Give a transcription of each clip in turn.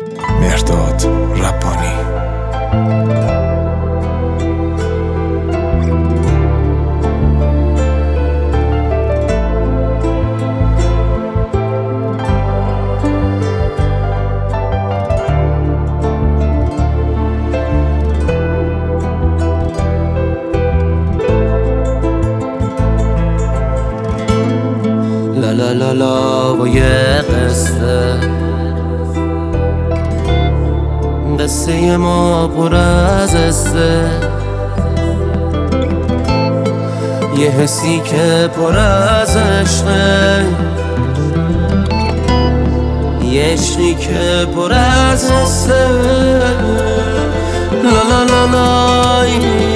مهرداد ربانی. لا لا لا لا و یه قصه ما پر از استه، یه حسی که پر از عشقه، یه عشقی که پر از حسه. لا لا لا لا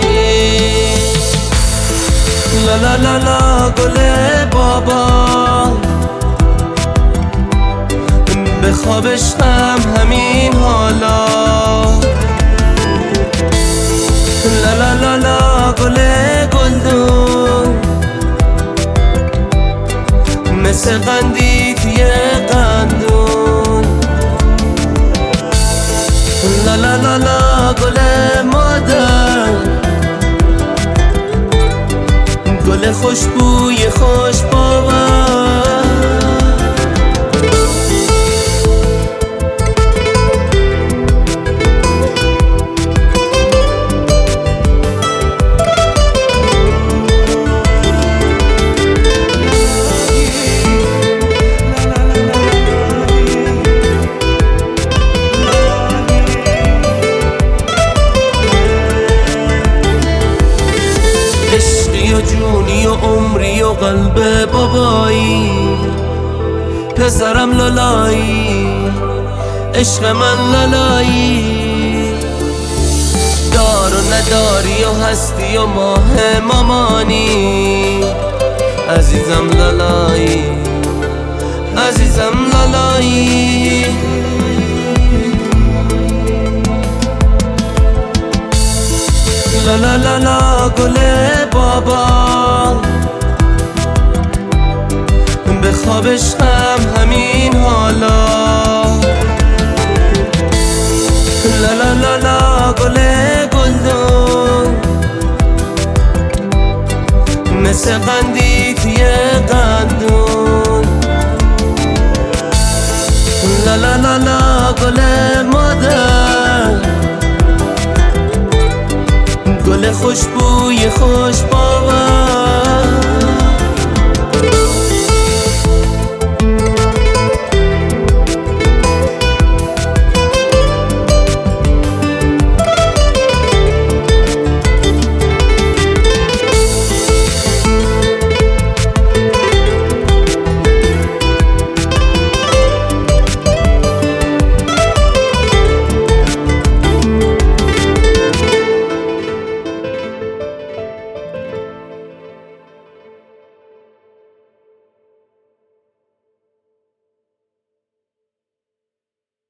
لا لا لا لا گل بابا، به خواب عشقم همین حالا. لا لا لا لا گل گلدون، مثل قندی توی قندون. لا لا لا لا گل مادر، گل خوشبوی خوش باور. عشقی و جونی و عمری و قلب بابایی، پسرم لالایی، عشق من لالایی. دار و نداری و هستی و ماه مامانی، عزیزم لالایی، عزیزم لالایی. لا لا لا لا گل بابا، به خواب عشقم همین حالا. لا لا لا لا گل گلدون، مثل قندی توی قندون. لا لا لا لا گل مادر، گل خوشبوی خوش باور.